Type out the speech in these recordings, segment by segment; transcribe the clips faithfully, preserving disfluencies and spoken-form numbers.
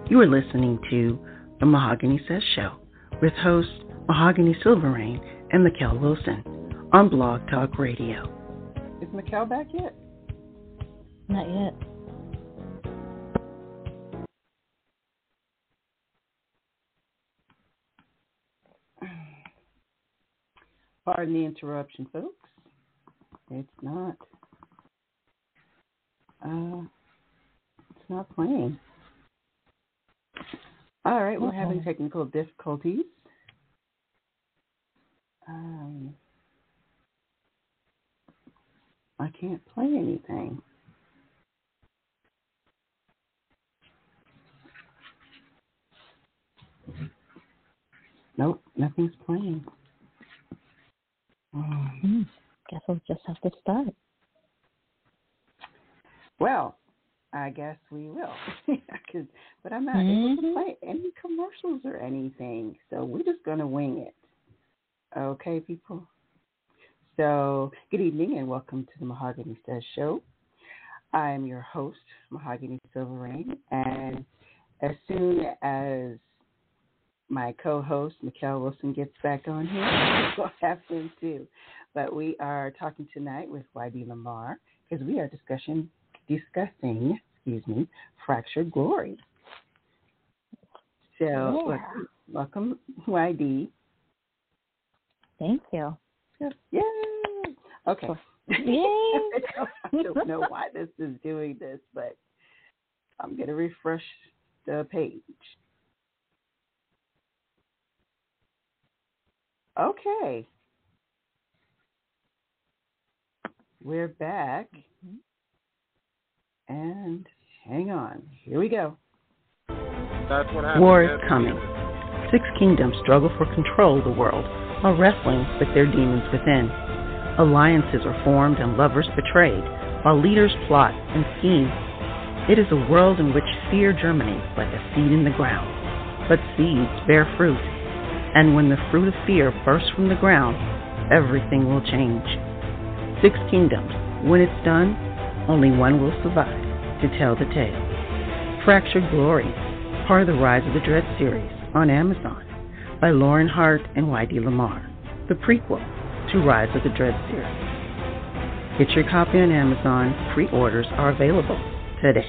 You are listening to The Mahogany Says Show with hosts Mahogany Silverrain and Mikkel Wilson on Blog Talk Radio. Is Mikkel back yet? Not yet. Pardon the interruption, folks. It's not. Uh, it's not playing. All right, we're okay. having technical difficulties. Um, I can't play anything. Nope, nothing's playing. Mm, guess we'll just have to start. Well, I guess we will. But I'm not mm-hmm. able to play any commercials or anything, so we're just going to wing it. Okay, people? So, good evening and welcome to the Mahogany Says Show. I am your host, Mahogany Silverrain, and as soon as my co-host, Mikkel Wilson, gets back on here, we'll have him too. But we are talking tonight with Y D Lamar because we are discussing, discussing, excuse me, Fractured Glory. So, yeah. welcome, welcome, Y D. Thank you. Yay! Okay. Yay! I don't know why this is doing this, but I'm going to refresh the page. Okay. We're back. And hang on. Here we go. That's what happened. War is coming. Six kingdoms struggle for control of the world while wrestling with their demons within. Alliances are formed and lovers betrayed while leaders plot and scheme. It is a world in which fear germinates like a seed in the ground, but seeds bear fruit. And when the fruit of fear bursts from the ground, everything will change. Six kingdoms. When it's done, only one will survive to tell the tale. Fractured Glory, part of the Rise of the Dread series on Amazon by Lauren Hart and Y D Lamar, the prequel to Rise of the Dread series. Get your copy on Amazon. Pre-orders are available today.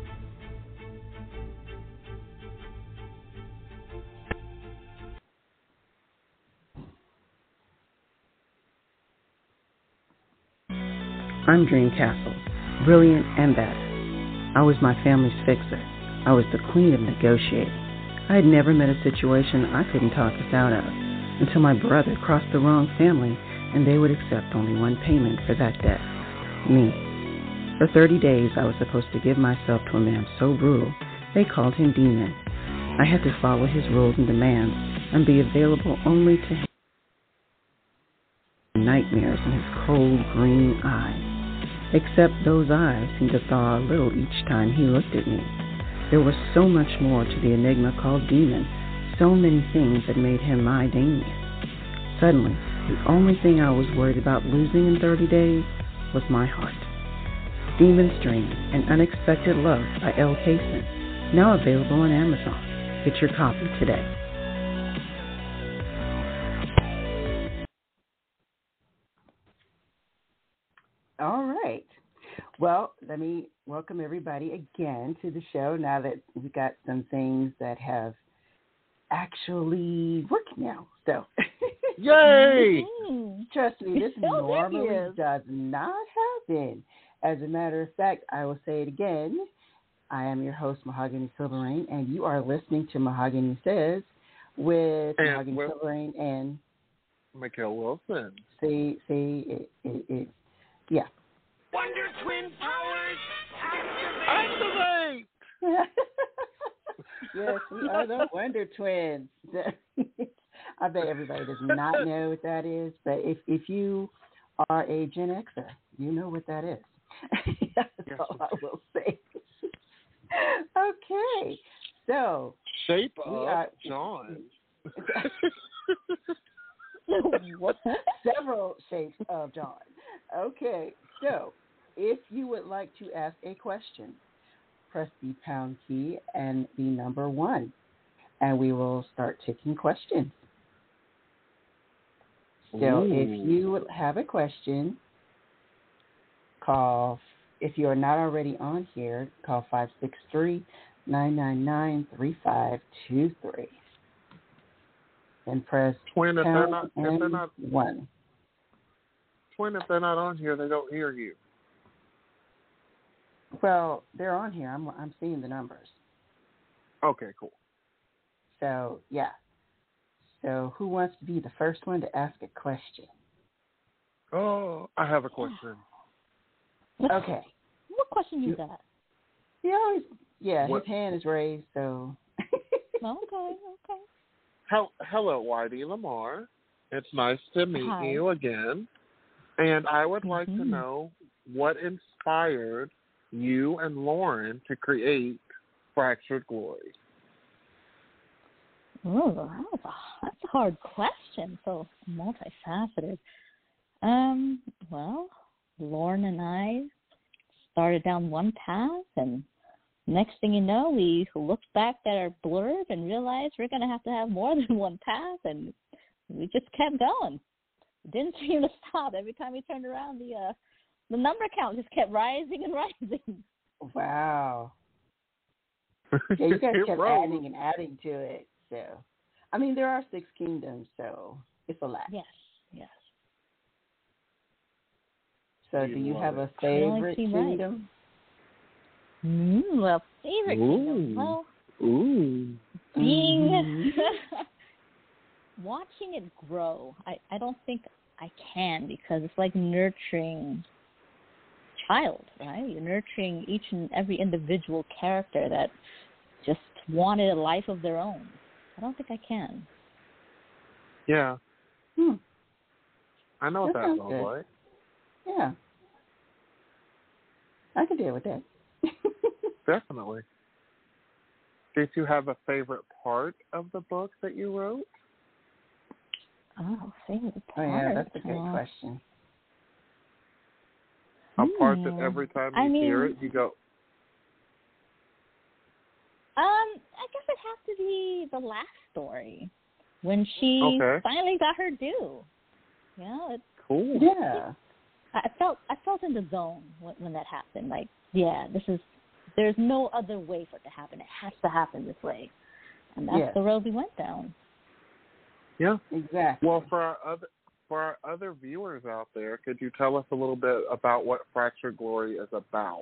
I'm Dream Castle, brilliant and bad. I was my family's fixer. I was the queen of negotiating. I had never met a situation I couldn't talk us out of until my brother crossed the wrong family and they would accept only one payment for that debt, me. For thirty days, I was supposed to give myself to a man so brutal, they called him Demon. I had to follow his rules and demands and be available only to him. Nightmares in his cold green eyes. Except those eyes seemed to thaw a little each time he looked at me. There was so much more to the enigma called Demon, so many things that made him my Damien. Suddenly, the only thing I was worried about losing in thirty days was my heart. Demon's Dream, An Unexpected Love by Elle Kaysen, now available on Amazon. Get your copy today. All right. Well, let me welcome everybody again to the show now that we've got some things that have actually worked now. So, yay! Trust me, this normally does not happen. As a matter of fact, I will say it again. I am your host, Mahogany Silverrain, and you are listening to Mahogany Says with and Mahogany well, Silverrain and Mikkel Wilson. See, see, it, it, it yeah. Wonder Twin powers activate! Activate! Yes, we are the Wonder Twins. I bet everybody does not know what that is, but if if you are a Gen Xer, you know what that is. That's yes. all I will say. Okay, so shape we of are, John. Several shapes of John. Okay, so if you would like to ask a question, press the pound key and the number one, and we will start taking questions. So Ooh. if you have a question, call, if you are not already on here, call five six three, nine nine nine, three five two three. Then press Twin, if they're pound not, if and they're not, one. Twin, if they're not on here, they don't hear you. Well, they're on here. I'm I'm seeing the numbers. Okay, cool. So, yeah. So who wants to be the first one to ask a question? Oh, I have a question. Okay. What question you got? He always, yeah, What- his hand is raised, so. Okay, okay. Hel- Hello, Whitey Lamar. It's nice to meet Hi. you again. And I would like to Mhm. know what inspired you and Lauren to create Fractured Glory. Oh, that's a, that's a hard question. So multifaceted. Um, well, Lauren and I started down one path, and next thing you know, we looked back at our blurb and realized we're going to have to have more than one path, and we just kept going. It didn't seem to stop. Every time we turned around, the uh, the number count just kept rising and rising. Wow. Yeah, you guys It kept rose. adding and adding to it. So, I mean, there are six kingdoms, so it's a lot. Yes, yes. So, You do you love have it. a favorite seem right. kingdom? Mm, well, favorite kingdom. Ooh. Well, Ooh. being Mhm. watching it grow, I, I don't think I can, because it's like nurturing a child, right? You're nurturing each and every individual character that just wanted a life of their own. I don't think I can. Yeah, Hmm. I know what That that sounds feels good. like. Yeah. I can deal with that. Definitely. Did you have a favorite part of the book that you wrote? Oh, favorite Oh, part. yeah, that's a great Uh, question. A part that hmm. every time you I mean, hear it, you go, Um, I guess it has to be the last story, when she Okay. finally got her due. Yeah, it, cool. Yeah. I felt I felt in the zone when, when that happened. Like, yeah, this is. There's no other way for it to happen. It has to happen this way, and that's Yes. the road we went down. Yeah. Exactly. Well, for our other for our other viewers out there, could you tell us a little bit about what Fractured Glory is about?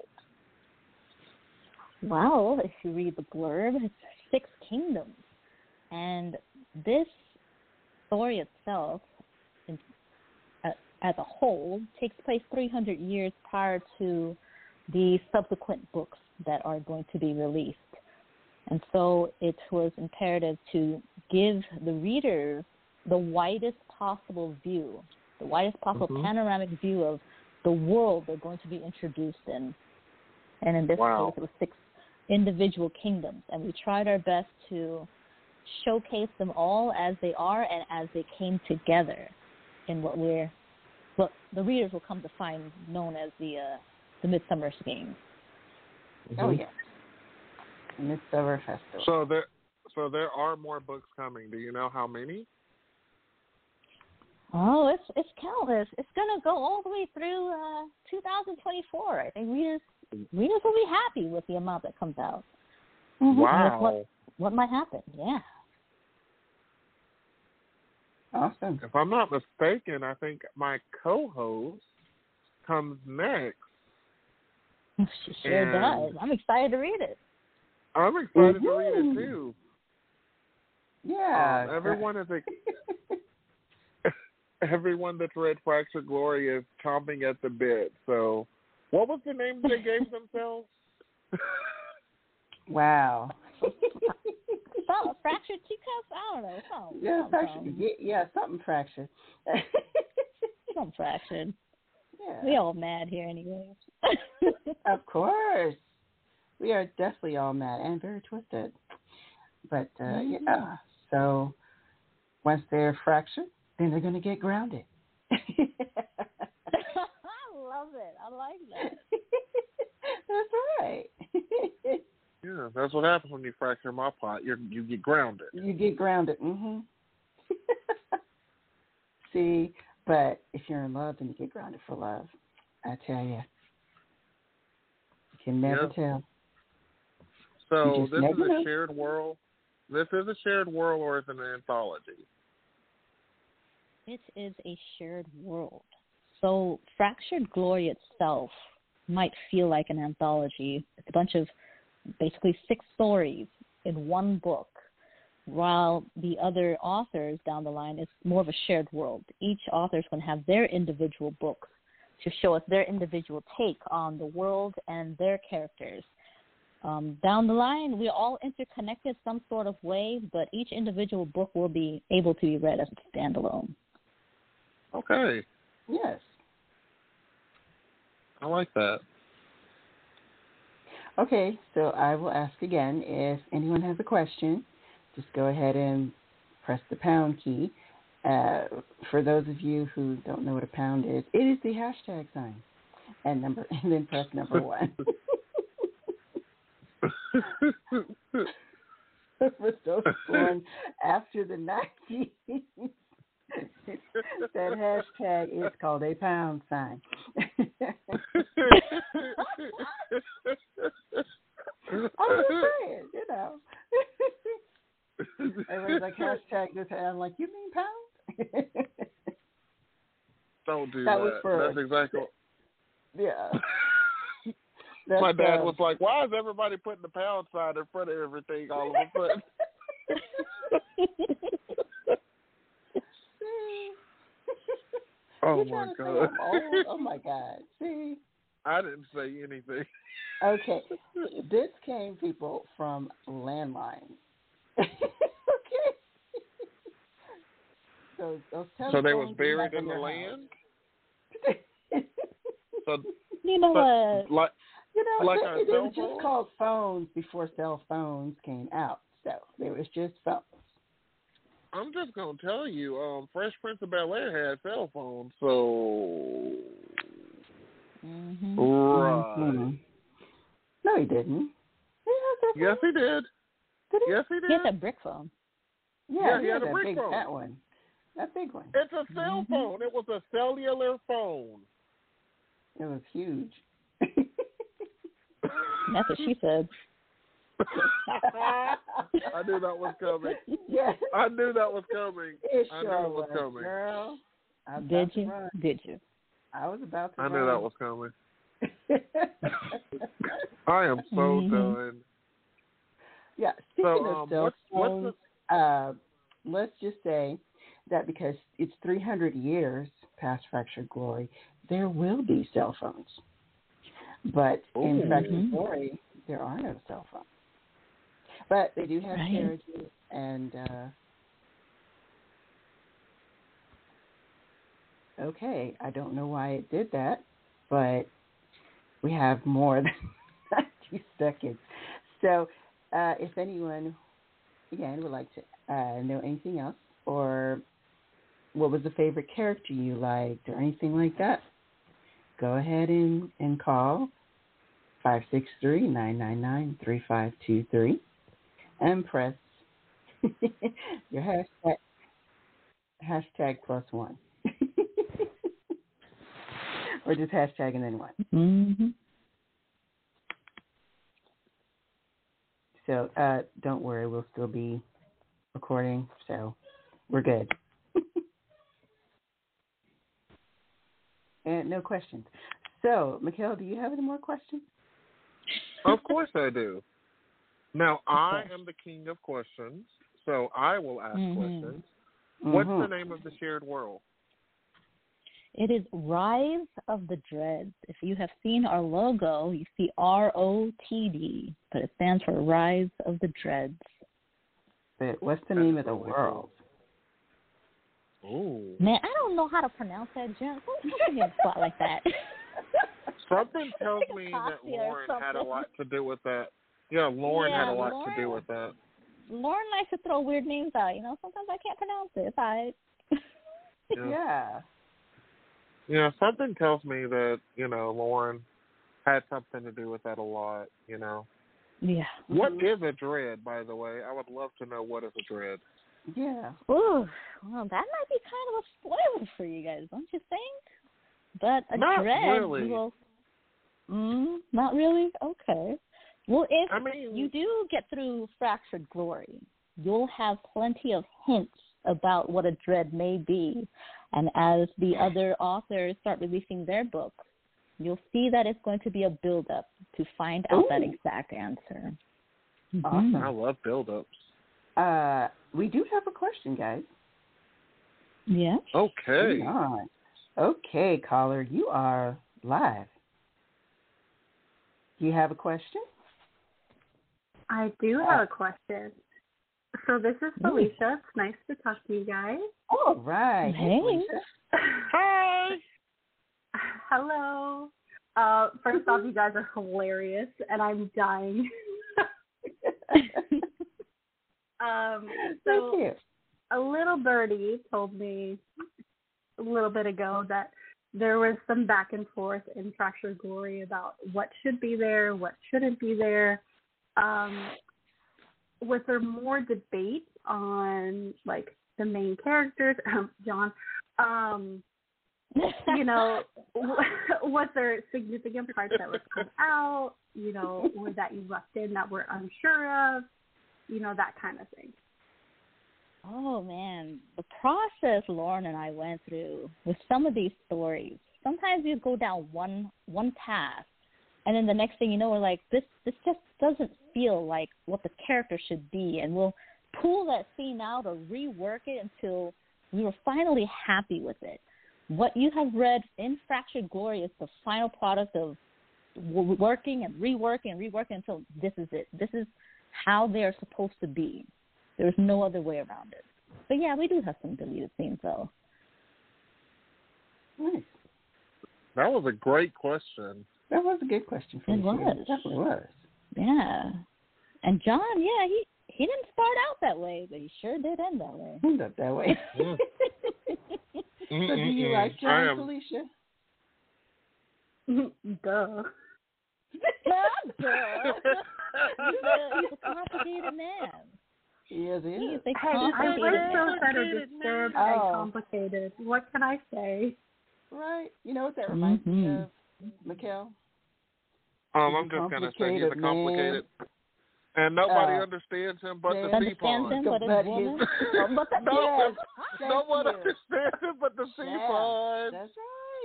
Well, if you read the blurb, it's six kingdoms, and this story itself, in, uh, as a whole, takes place three hundred years prior to the subsequent books that are going to be released. And so it was imperative to give the reader the widest possible view, the widest possible Mhm. panoramic view of the world they're going to be introduced in. And in this Wow. case, it was six individual kingdoms. And we tried our best to showcase them all as they are and as they came together in what we're, what the readers will come to find known as the uh, the Midsummer's Game. Oh, Mhm. yeah. Midsummer Festival. So there, so there are more books coming. Do you know how many? Oh, it's it's countless. It's gonna go all the way through uh, two thousand twenty-four. I think readers readers will be happy with the amount that comes out. Mhm. Wow. What what might happen? Yeah. Awesome. If I'm not mistaken, I think my co-host comes next. She sure And- does. I'm excited to read it. I'm excited to read it Woohoo. too. Yeah. Um, everyone is ex- everyone that's read Fractured Glory is chomping at the bit. So, what was the name they gave themselves? Wow. So, fractured teacups? I don't know. Something, Yeah, something, fractured. something. Yeah, yeah, something fractured. Something fractured. Yeah. We all mad here anyway. Of course. We are definitely all mad and very twisted. But, uh, Mhm. yeah. So, once they're fractured, then they're going to get grounded. I love it. I like that. That's right. Yeah, that's what happens when you fracture my pot. You you get grounded. You get grounded. Mm-hmm. See, but if you're in love, then you get grounded for love. I tell you, you can never Yep. tell. So You just this never is a know. shared world. This is a shared world, or is it an anthology? It is a shared world. So Fractured Glory itself might feel like an anthology. It's a bunch of basically six stories in one book, while the other authors down the line is more of a shared world. Each author is going to have their individual books to show us their individual take on the world and their characters. Um, down the line, we're all interconnected some sort of way, but each individual book will be able to be read as a standalone. Okay, Yes. I like that. Okay, so I will ask again. If anyone has a question, just go ahead and press the pound key. Uh, for those of you who don't know what a pound is, it is the hashtag sign, and number, and then press number one. For those born after the nineties, that hashtag is called a pound sign. I'm just saying, you know. Everybody's like, hashtag this, and I'm like, you mean pound? Don't do That that. was for- That's exactly. Yeah. That's, My dad uh, was like, "Why is everybody putting the pound sign in front of everything all of a sudden?" Oh You're my trying to say god! I'm old? Oh my god! See. I didn't say anything. Okay, this came, people, from landlines. Okay. So those So they was telephones you buried have in the your land. house. So You know but, what? like You know, like they, our they cell were just phone? called phones before cell phones came out. So it was just phones. I'm just gonna tell you, um, Fresh Prince of Bel-Air had cell phones, so Mm-hmm. right. Mm-hmm. No, he didn't. He had that Yes, phone. he did. Did he? Yes, he He has did. a brick phone. Yeah, Yeah, he, he had, had a that brick big phone. fat one. That big one. It's a cell Mm-hmm. phone. It was a cellular phone. It was huge. That's what she said. I knew that was coming. Yes. I knew that was coming. It I sure knew it was was, coming. girl. I was Did about to you? run. Did you? I was about to I run. knew that was coming. I am so Mhm. done. Yeah, speaking So, of um, cell what's, what's phones, the, uh, let's just say that because it's three hundred years past Fractured Glory, there will be cell phones. But in Ooh. Fractured Glory, there are no cell phones. But they do have Right. carriages and, uh, okay, I don't know why it did that, but we have more than ninety seconds. So uh, if anyone, again, would like to uh, know anything else, or what was the favorite character you liked, or anything like that, go ahead and, and call five six three, nine nine nine, three five two three and press your hashtag, hashtag plus one. Or just hashtag and then one. Mm-hmm. So uh, don't worry, we'll still be recording, so we're good. And no questions. So, Mikhail, do you have any more questions? Of course I do. Now, I course. am the king of questions, so I will ask Mhm. questions. What's Mhm. the name of the shared world? It is Rise of the Dreads. If you have seen our logo, you see R O T D, but it stands for Rise of the Dreads. But what's the That name is of the really world? Ooh. Man, I don't know how to pronounce that, Jen. Don't put me on the spot like that. Something tells Like a me that coffee or Lauren had a something. lot to do with that. Yeah, Lauren Yeah, had a lot Lauren. to do with that. Lauren likes to throw weird names out. You know, sometimes I can't pronounce it. It's all right. Yeah. Yeah. Yeah, something tells me that, you know, Lauren had something to do with that a lot, you know. Yeah. What Mhm. is a dread, by the way? I would love to know what is a dread. Yeah. Ooh, well, that might be kind of a spoiler for you guys, don't you think? But a Not dread, really. you will. Mm, not really. Okay. Well, if I mean, you do get through Fractured Glory, you'll have plenty of hints about what a dread may be, and as the other authors start releasing their books, you'll see that it's going to be a build-up to find out Ooh. that exact answer. Awesome. I love build-ups. Uh, we do have a question, guys. Yeah. Okay. Hang on. Okay, caller, you are live. Do you have a question? I do have a question. So this is Felicia. It's nice to talk to you guys. All right. Hey. Felicia. Hi. Hello. Uh, first off, you guys are hilarious, and I'm dying. um, Thank so you. a little birdie told me a little bit ago that there was some back and forth in Fractured Glory about what should be there, what shouldn't be there. Um, was there more debate on, like, the main characters, um, John, um, you know, was there significant parts that were cut out, you know, or that you left in that we're unsure of, you know, that kind of thing? Oh, man. The process Lauren and I went through with some of these stories, sometimes you go down one one path, and then the next thing you know, we're like, this, this just doesn't feel like what the character should be, and we'll pull that scene out or rework it until we were finally happy with it. What you have read in Fractured Glory is the final product of w- working and reworking and reworking until this is it. This is how they're supposed to be. There's no other way around it. But, yeah, we do have some deleted scenes, though. Nice. That was a great question. That was a good question for It you. was. It definitely was. Yeah. And John, yeah, he, he didn't start out that way, but he sure did end that way. End up that way. Mm. So do you like I John, am- Felicia? Duh. Duh. He's a, he's a complicated man. He is, he He is. is a Hey, I complicated like man. those that are disturbed and Oh. complicated. What can I say? Right. You know what that reminds me Mhm. of, Mikkel? Um, He's I'm a just gonna say he's a complicated complicated, and nobody Uh, understands him but they the sea Understands pond. him, but his But woman. his- Oh, but the No, Yes, thank no one you. understands him but the sea Yeah, pond. that's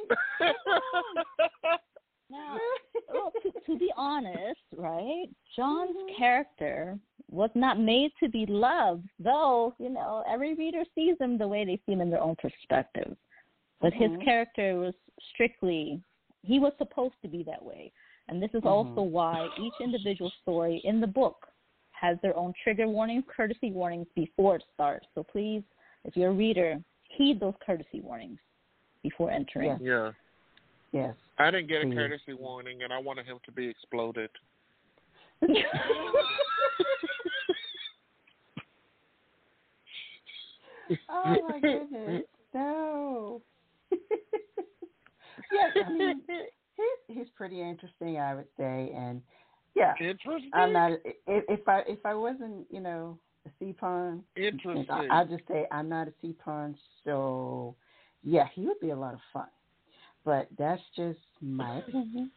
right. Now, well, to, to be honest, right, John's Mhm. character was not made to be loved, though, you know, every reader sees him the way they see him in their own perspective. But Mhm. his character was strictly, he was supposed to be that way. And this is Mhm. also why each individual story in the book has their own trigger warnings, courtesy warnings before it starts. So please, if you're a reader, heed those courtesy warnings before entering. Yes. Yeah, Yes. I didn't get a Please. courtesy warning, and I wanted him to be exploded. Oh my goodness. No. Yes, I mean, he's he's pretty interesting, I would say, and yeah, Interesting. I'm not. If, if I if I wasn't, you know, a sea pond, Interesting. I, I'll just say I'm not a sea pond. So, yeah, he would be a lot of fun. But that's just my opinion.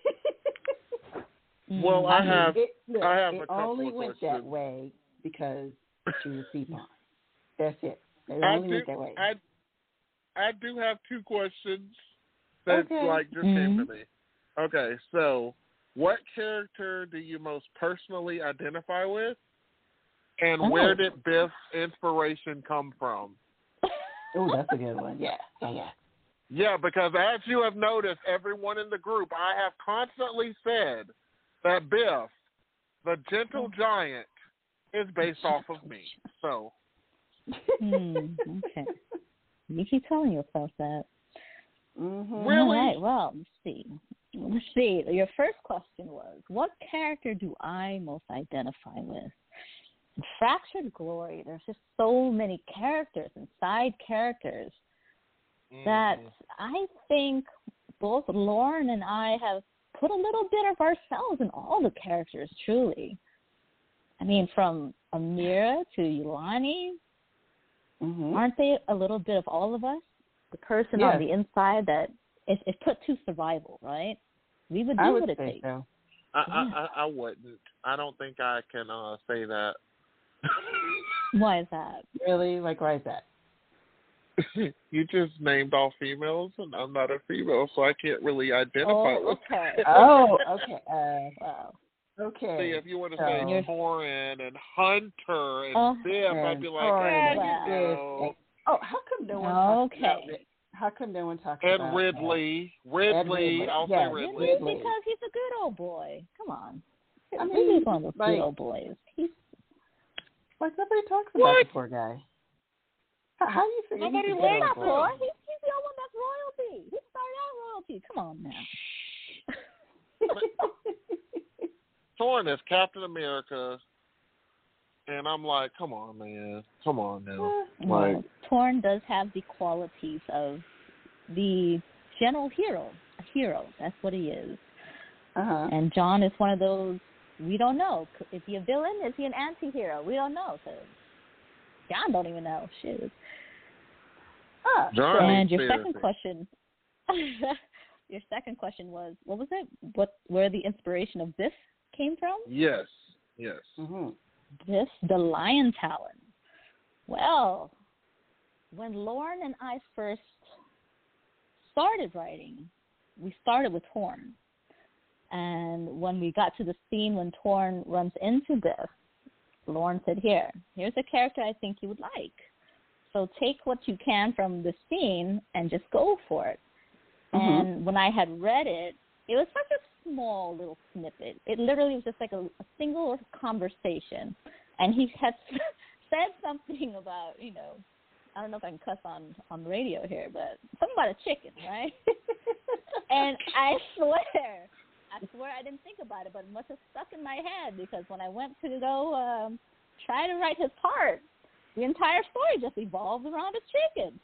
Well, I mean, have. It, look, I have it a couple only of went questions. that way because she was a sea pond. That's it. It I only do. went that way. I. I do have two questions that Okay. like just Mhm. came to me. Okay, so what character do you most personally identify with, and Oh. where did Biff's inspiration come from? Oh, that's a good one. Yeah, yeah, yeah. Yeah, because as you have noticed, everyone in the group, I have constantly said that Biff, the gentle giant, is based off of me. So, Hmm, okay. You keep telling yourself that. Mm-hmm. Really? All right, well, let's see. Let's see. Your first question was, what character do I most identify with? In Fractured Glory, there's just so many characters and side characters that I think both Lauren and I have put a little bit of ourselves in all the characters, truly. I mean, from Amira to Yulani, Mm-hmm. aren't they a little bit of all of us? The person Yes. on the inside that is, is put to survival, right? We would do I would what it say takes. so. I, Yeah. I, I, I wouldn't. I don't think I can uh, say that. Why is that? Really? Like, why is that? You just named all females, and I'm not a female, so I can't really identify Oh, with okay. Oh, okay. Uh, Wow. okay. See, if you want to so, say Torin and Hunter and Uh, Biff, I'd and be like, Torin eh, and you Biff know. and- oh, how come no one talks about Okay. Rid- How come no one talks And about Ridley. Ridley. Ridley. I'll Yeah, say Ridley. Ridley. Because he's a good old boy. Come on. I mean, Ridley's one of those like- good old boys. He's Like, nobody talks about What? the poor guy. How, how do you figure Nobody he's a he's good not old poor. boy? He's, he's the only one that's royalty. He started out royalty. Come on now. Torin is Captain America, and I'm like, come on, man. Come on now. Like, Well, Torn does have the qualities of the general hero, a hero. That's what he is. Uh-huh. And John is one of those, we don't know. Is he a villain? Is he an anti-hero? We don't know. So John don't even know. Shoot. Ah, John so- And needs your therapy. second question, your second question was, what was it? What, where the inspiration of this came from? Yes. Yes. Mhm. This, the Lion Talon. Well, when Lauren and I first started writing, we started with Torn. And when we got to the scene when Torn runs into Biff, Lauren said, here, here's a character I think you would like. So take what you can from the scene and just go for it. Mhm. And when I had read it, it was such a small little snippet. It literally was just like a, a single conversation. And he had said something about, you know, I don't know if I can cuss on, on the radio here, but something about a chicken, right? And I swear, I swear I didn't think about it, but it must have stuck in my head because when I went to go um, try to write his part, the entire story just evolved around a chicken.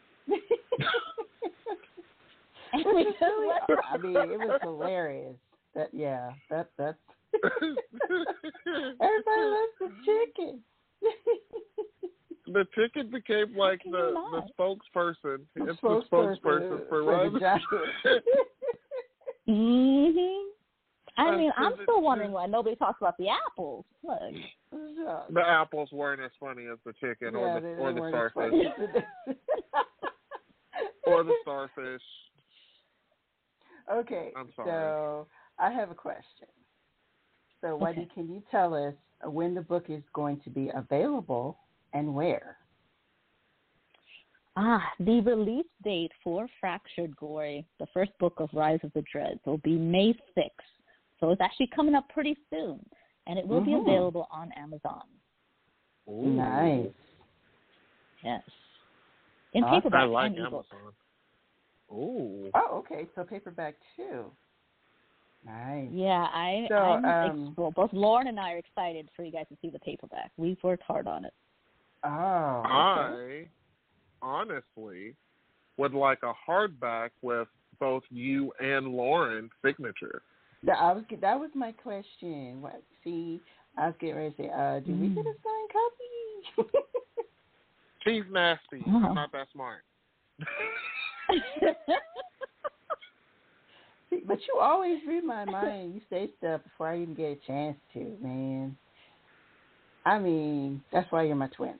And we Which is just really, let- I mean, it was hilarious. That yeah, that that's everybody loves the chicken. The chicken became like can the, you the not? spokesperson. The It's the spokesperson for the Ryan. giant. Mhm. I Uh, mean, so I'm the- still wondering why nobody talks about the apples. Look. The apples weren't as funny as the chicken Yeah, or they- the they or the weren't as starfish funny. or the starfish. Okay, I'm sorry. so I have a question. So, Wendy, Okay. can you tell us when the book is going to be available and where? Ah, the release date for Fractured Glory, the first book of Rise of the Dreads, will be May sixth. So it's actually coming up pretty soon. And it will be Mhm. available on Amazon. Ooh. Nice. Yes. In Awesome. paperback I like and ebook. Amazon. Ooh. Oh, okay. So paperback too. Nice. Yeah, I, So, I'm um, ex- well, both Lauren and I are excited for you guys to see the paperback. We've worked hard on it. Oh. Okay. I honestly would like a hardback with both you and Lauren's signature. That, I was, that was my question. What, see, I was getting ready to say, uh, do we get a signed copy? She's nasty. Oh. I'm not that smart. See, but you always read my mind. You say stuff before I even get a chance to, man. I mean, that's why you're my twin,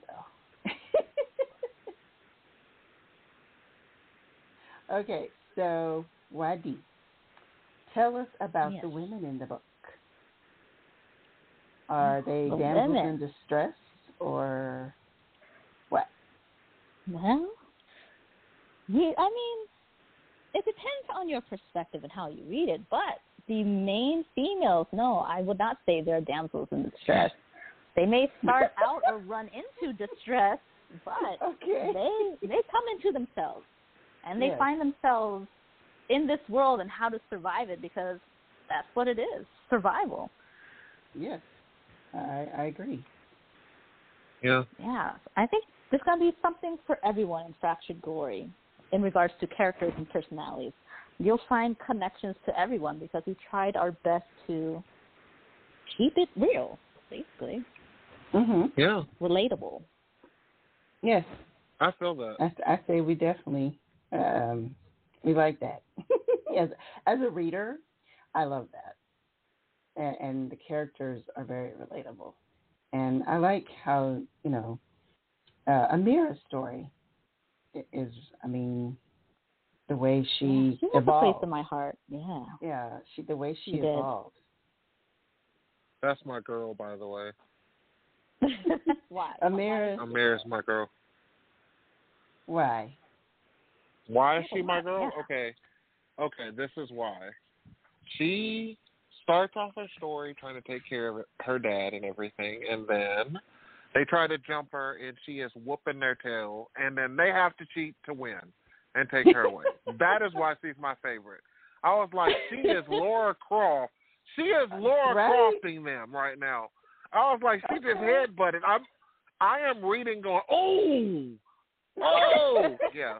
though. Okay, so, Wadi, tell us about Yes. the women in the book. Are they The damsels women. in distress or what? Well, we, I mean, it depends on your perspective and how you read it, but the main females, no, I would not say they're damsels in distress. They may start out or run into distress, but Okay. they they come into themselves, and they Yes. find themselves in this world and how to survive it, because that's what it is, survival. Yes, I, I agree. Yeah. Yeah, I think there's going to be something for everyone in Fractured Glory in regards to characters and personalities. You'll find connections to everyone because we tried our best to keep it real, basically. Mhm. Yeah. relatable. Yes. I feel that. I, I say we definitely um, we like that. as as a reader, I love that, and, and the characters are very relatable, and I like how you know uh, Amira's story is. I mean, the way she Yeah, she has evolved. a place in my heart. Yeah. Yeah, she the way she, She did. evolved. That's my girl, by the way. Why? Amira, Amira's my girl. why? Why is she Oh, my wow, girl? yeah. Okay. Okay, this is why. She starts off her story trying to take care of her dad and everything, and then they try to jump her, and she is whooping their tail, and then they have to cheat to win and take her away. That is why she's my favorite. I was like, she is Laura Croft. She is Laura Right? Crofting them right now. I was like, she just headbutted. I'm, I am reading going, oh, oh, yeah.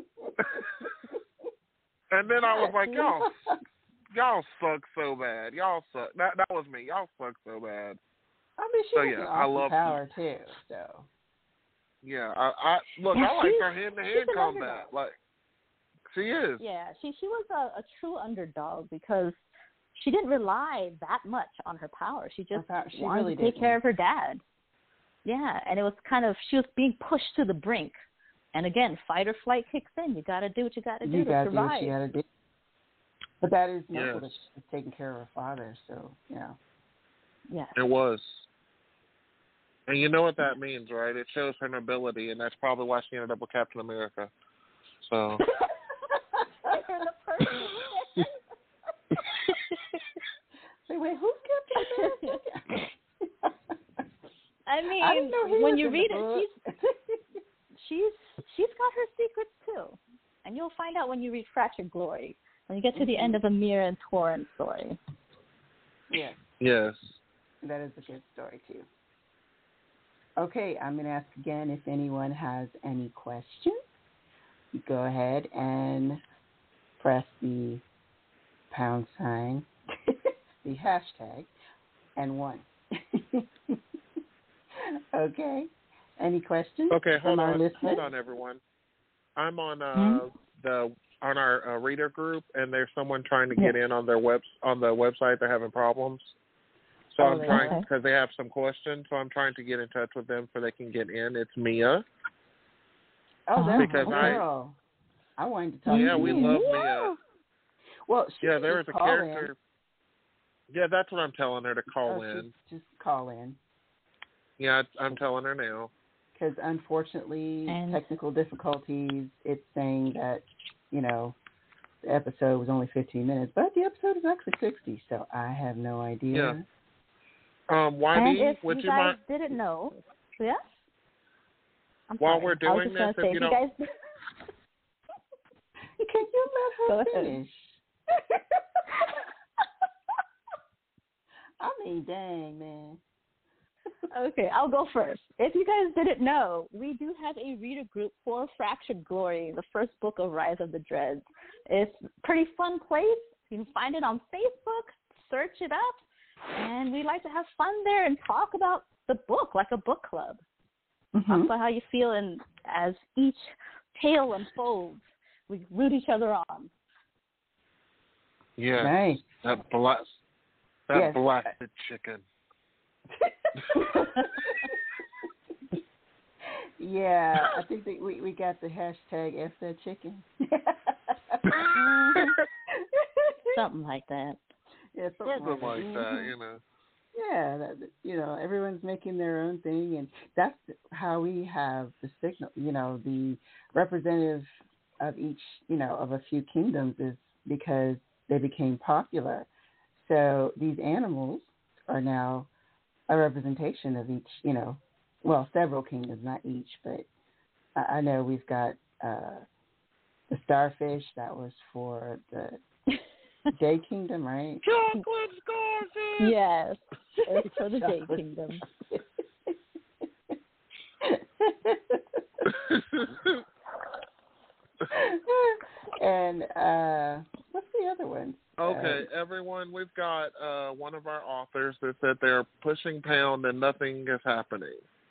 And then I was like, y'all, y'all suck so bad. Y'all suck. That that was me. Y'all suck so bad. I mean, she So, has yeah, an I awesome love power too. So Yeah, I, I look. Yeah, I like she's- her hand to hand she's an combat. underdog. Like she is. Yeah, she she was a, a true underdog because she didn't rely that much on her power. She just Her power- she wanted really to take didn't. care of her dad. Yeah, and it was kind of she was being pushed to the brink. And again, fight or flight kicks in. You got to do what you got to do you to gotta do survive. what you gotta do. But that is noble Yes. that she's taking care of her father. So you know. Yeah. It was. And you know what that means, right? It shows her nobility, and that's probably why she ended up with Captain America. So. You're the person. Say, wait, who's Captain America? I mean, I didn't know he when was you in read the it, book. she's she's she's got her secrets too, and you'll find out when you read Fractured Glory, when you get to Mm-hmm. the end of Amira and Torrent's story. Yes, Yes. that is a good story too. Okay, I'm going to ask again if anyone has any questions. You go ahead and press the pound sign, the hashtag, and one. Okay. Any questions Okay. from Hold our on. listeners? Hold on, everyone. I'm on uh Hmm? the on our uh, reader group, and there's someone trying to Yes. get in on their web on the website. They're having problems. So Oh, I'm they trying are? because they have some questions. So I'm trying to get in touch with them so they can get in. It's Mia. Oh, that's Because my I- girl. I wanted to talk Yeah, to we you. love Yeah. Mia. Well, she Yeah, can there was just a call character. Yeah, that's what I'm telling her to In. call Oh, in. Just call in. Yeah, I'm telling her now. Because unfortunately, And- technical difficulties, it's saying that, you know, the episode was only fifteen minutes, but the episode is actually sixty, so I have no idea. Um, And Y D, if would you you guys mind? didn't know, yes? I'm While sorry. we're I was doing just gonna this, if say, you you don't- guys, Can you let her Go ahead. finish? I mean, dang, man. Okay, I'll go first. If you guys didn't know, we do have a reader group for Fractured Glory, the first book of Rise of the Dreads. It's a pretty fun place. You can find it on Facebook, search it up, and we like to have fun there and talk about the book like a book club. Talk Mhm. about how you feel, and as each tale unfolds, we root each other on. Yeah, Nice. that blast, that Yes. blasted chicken. Yeah, I think that we, we got the hashtag F that chicken. Something like that. Yeah, Something like that, Mhm. you know. Yeah, that, you know, everyone's making their own thing, and that's how we have the signal. You know, the representative of each, you know, of a few kingdoms is because they became popular. So these animals are now a representation of each, you know, well, several kingdoms, not each, but I, I know we've got uh, the starfish. That was for the J Kingdom, right? Chocolate scourges! Yes, it's for the J Chocolate. Kingdom. And uh, what's the other one? Okay, Okay, everyone, we've got uh, one of our authors that said they're pushing pound and nothing is happening.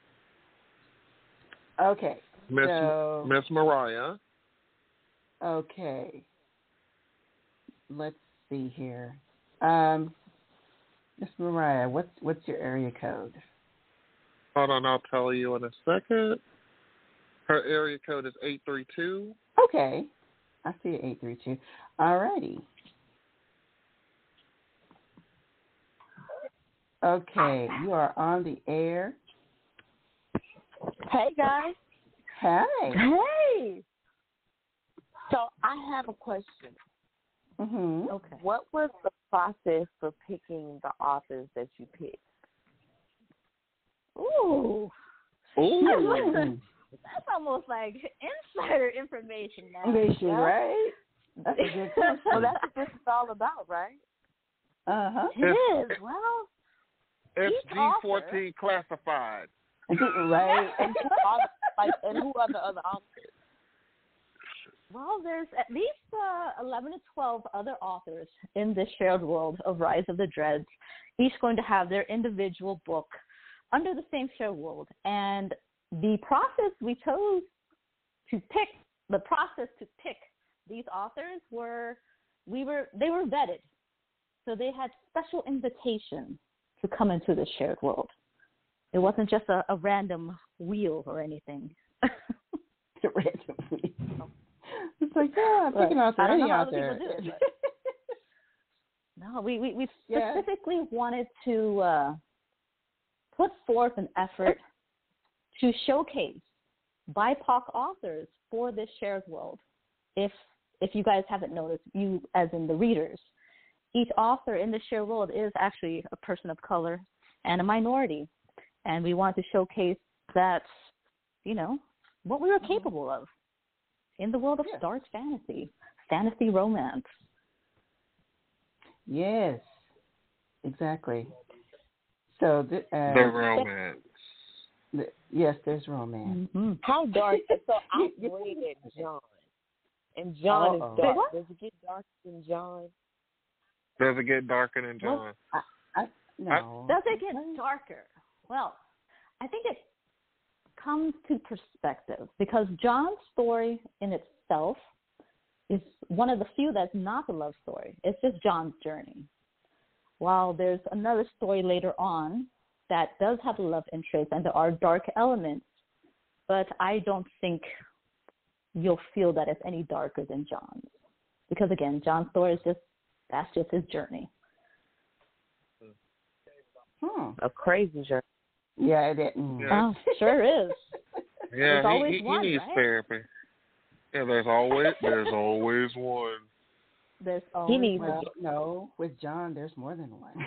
Okay. Miss So, Miss Mariah. Okay. Let's see here. Um, Miss Mariah, what's what's your area code? Hold on, I'll tell you in a second. Her area code is eight three two. Okay. I see it, eight three two. All righty. Okay, you are on the air. Hey, guys. Hi. Hey. So I have a question. Mm-hmm. Okay. What was the process for picking the authors that you picked? Ooh. Ooh. That's almost like insider information now. Information, Yeah. right? That's a good question. Well, that's what this is all about, right? Uh-huh. It is. Well, It's each G fourteen author- classified. Right. And who are the, like, and who are the other authors? Well, there's at least uh, eleven to twelve other authors in this shared world of Rise of the Dreads, each going to have their individual book under the same shared world. And the process we chose to pick, the process to pick these authors were, we were, they were vetted. So they had special invitations to come into the shared world. It wasn't just a, a random wheel or anything. Random wheel. It's like, yeah, I'm picking out I don't any know how out other there. people do it, but no, we, we, we Yeah. specifically wanted to uh, put forth an effort to showcase B I P O C authors for this shared world. If if you guys haven't noticed, you as in the readers, each author in the shared world is actually a person of color and a minority. And we wanted to showcase that, you know, what we were capable of in the world of Yeah. dark fantasy, fantasy romance. Yes, exactly. So, th- uh, The romance. th- yes, there's romance. Mm-hmm. How dark? So I You- read John, and John Uh-oh. is dark. What? Does it get darker than John? Does it get darker than John? I, I, no. Does it get darker? Well, I think it comes to perspective because John's story in itself is one of the few that's not a love story. It's just John's journey. While there's another story later on that does have a love interest and there are dark elements, but I don't think you'll feel that it's any darker than John's. Because again, John's story is just, that's just his journey. Hmm. A crazy journey. Yeah, it didn't. Yeah. Oh, sure is. Yeah, There's he, always he, he one, needs right? therapy. Yeah, there's always there's always one. There's always needs one. Well, no, with John, there's more than one.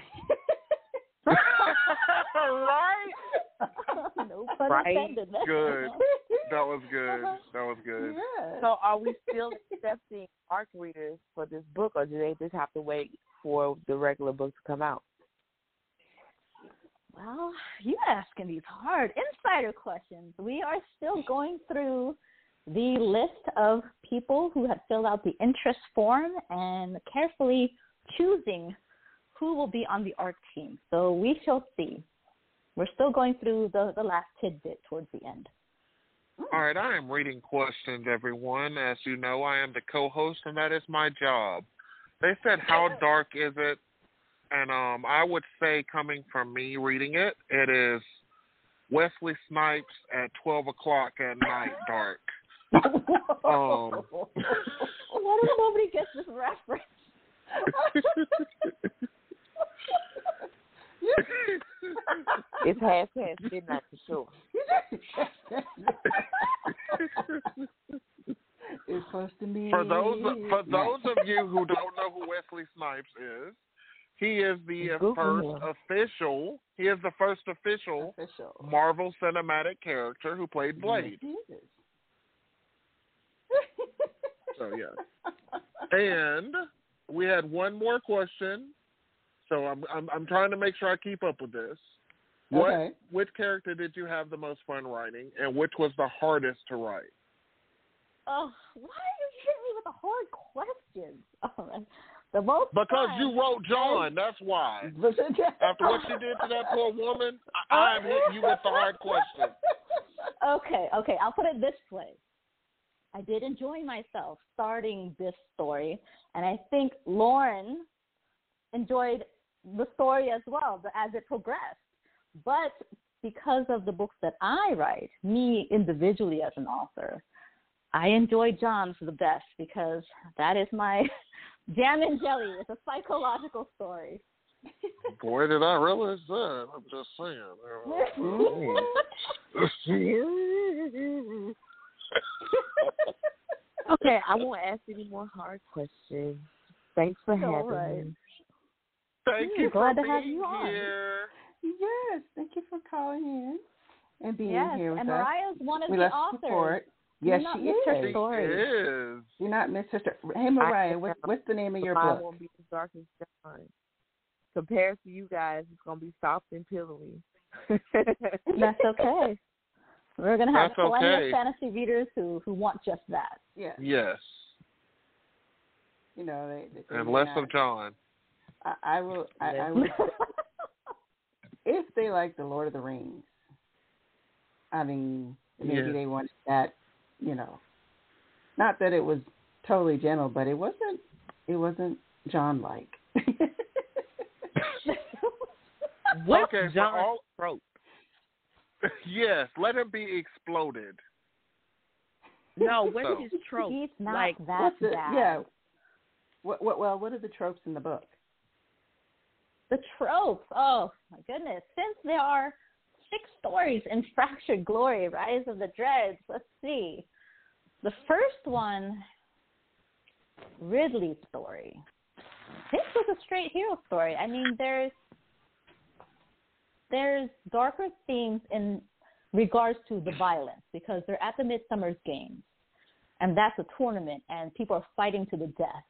Right? No pun Right. intended. Good. That was good. That was good. Yeah. So are we still accepting ARC readers for this book, or do they just have to wait for the regular book to come out? Well, you're asking these hard insider questions. We are still going through the list of people who have filled out the interest form and carefully choosing who will be on the ARC team. So we shall see. We're still going through the, the last tidbit towards the end. All right, I am reading questions, everyone. As you know, I am the co-host, and that is my job. They said, how dark is it? And um, I would say, coming from me reading it, it is Wesley Snipes at twelve o'clock at night dark. Um, What if nobody gets this reference? It's half past midnight for sure. It's supposed to be. For those for those of you who don't know who Wesley Snipes is, he is the Google first him. official. He is the first official Official. Marvel Cinematic character who played Blade. Yes, he is. So yeah. And we had one more question. So I'm I'm I'm trying to make sure I keep up with this. What Okay. which character did you have the most fun writing, and which was the hardest to write? Oh, why are you hitting me with the hard questions? All right. The most Because fun you wrote John, is- that's why. After what she did to that poor woman, I- I'm hitting you with the hard question. Okay, okay. I'll put it this way. I did enjoy myself starting this story, and I think Lauren enjoyed the story as well as it progressed. But because of the books that I write, me individually as an author, I enjoy John's the best because that is my jam and jelly. It's a psychological story. Boy, did I realize that. I'm just saying. Okay, I won't ask any more hard questions. Thanks for having All right. me. Thank Hmm, you glad for to have being you on. here. Yes, thank you for calling in and being Yes, here with and us. Mariah's one of We the love authors. support. Do Yes, not she miss her is. story. Is. Do not miss her. sto- Hey, Mariah, what, what's the name of your Mine book? won't be as dark as John. Compared to you guys, it's going to be soft and pillowy. That's okay. We're going to have That's plenty okay. of fantasy readers who, who want just that. Yes. Yes. You know, they, they, And they less not, of John. I, I will. I, I will. If they like the Lord of the Rings, I mean, maybe Yeah. they wanted that. You know, not that it was totally gentle, but it wasn't. It wasn't John-like. What's Okay, for John's all- trope? Yes, let him be exploded. No, what's So- his trope? He's not like, that What's the, bad. yeah. What, what? Well, what are the tropes in the book? The tropes. Oh, my goodness. Since there are six stories in Fractured Glory, Rise of the Dreads, let's see. The first one, Ridley's story. This was a straight hero story. I mean, there's there's darker themes in regards to the violence because they're at the Midsummer's Games, and that's a tournament, and people are fighting to the death.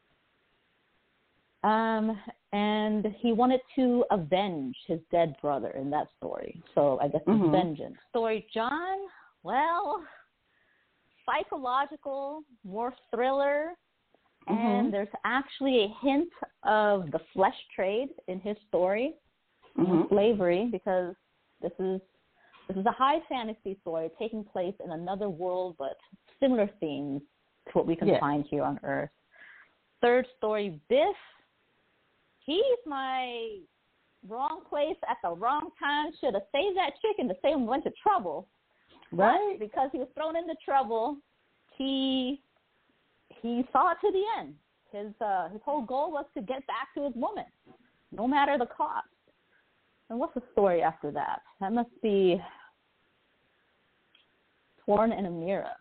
Um, and he wanted to avenge his dead brother in that story. So I guess it's Mhm. vengeance. Story John, well, psychological, more thriller, and Mhm. there's actually a hint of the flesh trade in his story, Mhm. slavery, because this is this is a high fantasy story taking place in another world, but similar themes to what we can Yes. find here on Earth. Third story, Biff. He's my wrong place at the wrong time. Should have saved that chicken to save him went to trouble. Right. But because he was thrown into trouble, he he saw it to the end. His uh, his whole goal was to get back to his woman, no matter the cost. And what's the story after that? That must be Torn and Amira.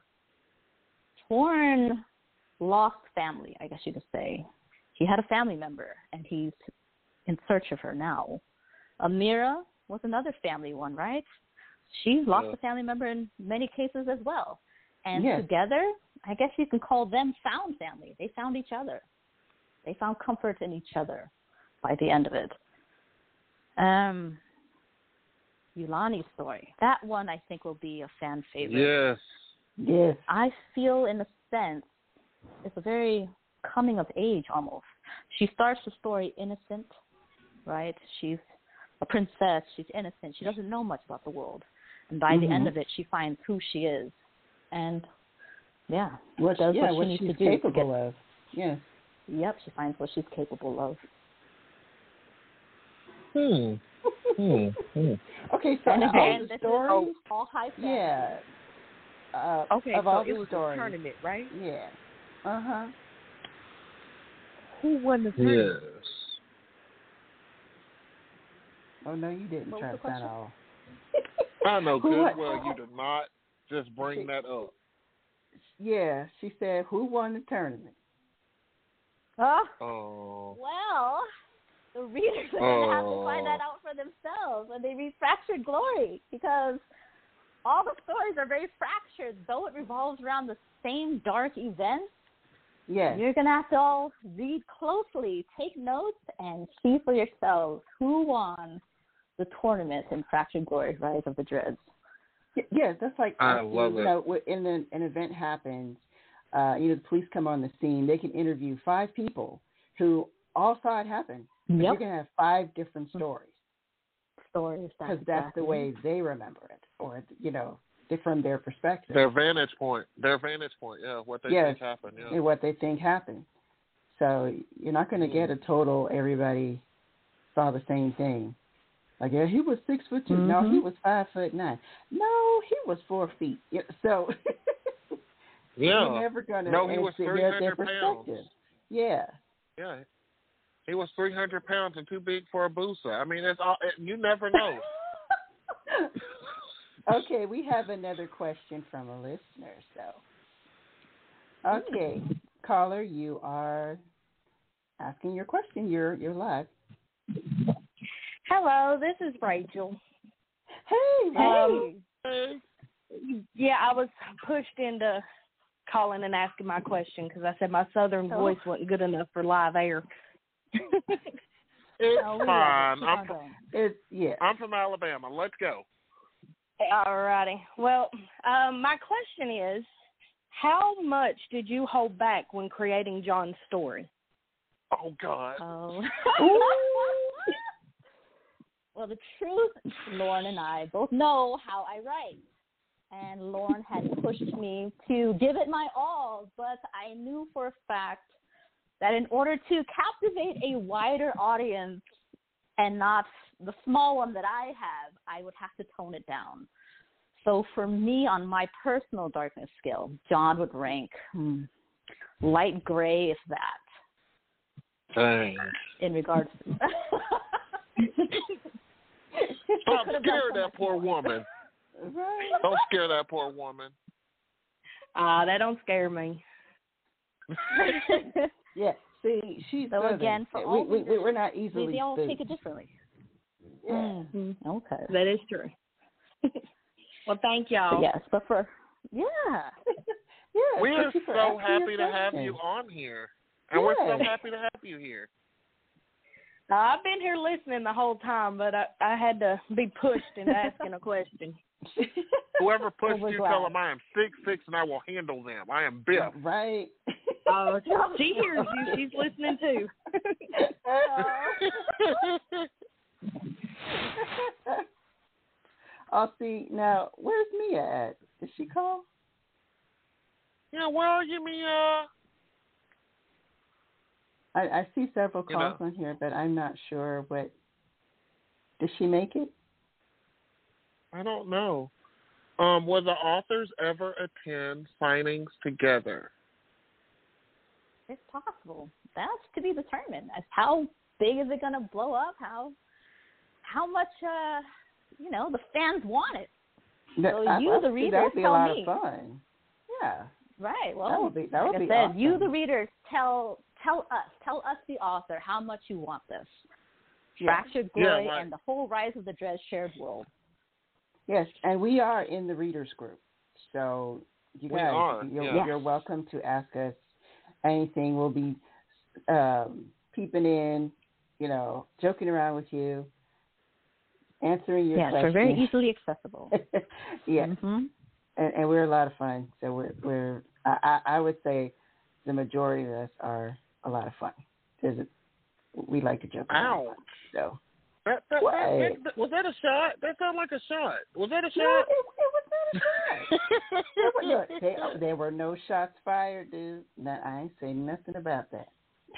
Torn lost family, I guess you could say. He had a family member, and he's in search of her now. Amira was another family one, right? She's lost Yeah. a family member in many cases as well. And Yes. together, I guess you can call them found family. They found each other. They found comfort in each other by the end of it. Um, Yulani's story. That one I think will be a fan favorite. Yes. Yes. I feel, in a sense, it's a very coming of age almost. She starts the story innocent, right? She's a princess. She's innocent. She doesn't know much about the world. And by the Mhm. end of it, she finds who she is. And, yeah, What, does yeah, what she what needs she's to do to capable get- of. Yes. Yep, she finds what she's capable of. Hmm. Hmm. Hmm. Okay, so And all again, the this stories, is all high fantasy. yeah. Uh, Okay, of so all it the was stories, a tournament, right? yeah. Uh huh. Who won the tournament? Yes. Oh no, you didn't, What was the Travis at question? all. I know Who good won- well you did not just bring that up. Yeah, she said, "Who won the tournament?" Oh, Oh. well, the readers are going to have to find that out for themselves when they read Fractured Glory, because all the stories are very fractured. Though it revolves around the same dark events, Yes. you're going to have to all read closely, take notes, and see for yourselves who won the tournament in Fractured Glory, Rise of the Dreads. Y- Yeah, that's like I after, love you it. know, when an, an event happens, uh, you know, the police come on the scene. They can interview five people who all saw it happen. But Yep. you're going to have five different stories Stories. because That's, that's exactly. the way they remember it, or, you know, from their perspective. Their vantage point. Their vantage point, yeah, what they Yes, think happened, yeah. and what they think happened. So you're not going to get a total everybody saw the same thing. Like, yeah, he was six foot two. Mm-hmm. No, he was five foot nine. No, he was four feet. Yeah, so Yeah. you're never going to No, he was three their hundred pounds. perspective. Yeah. Yeah. He was three hundred pounds and too big for a booster. I mean, it's all, it, you never know. Okay, we have another question from a listener. So, okay, caller, you are asking your question. You're you're live. Hello, this is Rachel. Hey, Um, Hey. yeah, I was pushed into calling and asking my question because I said my southern Oh. voice wasn't good enough for live air. It's Oh, we love it. fine. Keep I'm on from, going. it's yeah. I'm from Alabama. Let's go. Alrighty. Well, um, my question is, how much did you hold back when creating John's story? Oh, God. Oh. Well, the truth, Lauren and I both know how I write. And Lauren had pushed me to give it my all, but I knew for a fact that in order to captivate a wider audience and not the small one that I have, I would have to tone it down. So for me, on my personal darkness scale, John would rank hmm, light gray, if that, Dang. in regards to... Stop Could've done scaring so that much poor more. woman. Right. Don't scare that poor woman. Ah, uh, that don't scare me. Yeah. See, she's So Southern. again, for we, all we, we, we're not we, easily they all spooked. take it differently. Yeah. Mm, okay. That is true. Well, thank y'all. Yes, but for yeah, Yeah. We thank are you for so asking happy your to have question. you on here. And we're so Yes. happy to have you here. Uh, I've been here listening the whole time, but I, I had to be pushed into asking a question. Whoever pushed we're you, glad. tell them I am six six and I will handle them. I am Biff. Right. Oh, she hears you. She's listening too. I'll see. Now, where's Mia at? Did she call? Yeah, where are you, Mia? I, I see several You calls know. on here, but I'm not sure what. Did she make it? I don't know. Um, will the authors ever attend signings together? it's possible. That's to be determined. As how big is it going to blow up? How how much uh you know the fans want it? So I, you, I, the readers, that would be tell a lot me. of fun. Yeah. Right. Well, That would be- that would like be I said, you, awesome. the readers, tell tell us, tell us, the author, how much you want this. Yeah. Fractured Glory right. and the whole Rise of the Dread shared world. Yes, and we are in the readers group, so you We guys, are, you're, yeah. you're welcome to ask us anything. We'll be um, peeping in, you know, joking around with you, answering your Yes, questions. we're very easily accessible. yeah, Mm-hmm. and, and we're a lot of fun. So we're, we're I, I I would say the majority of us are a lot of fun. There's a, we like to joke around. Ouch. So That, that, What? that, that, was that a shot? That sounded like a shot. Was that a no, shot? it, it was not a shot. There were, look, they, there were no shots fired, dude. No, I ain't saying nothing about that.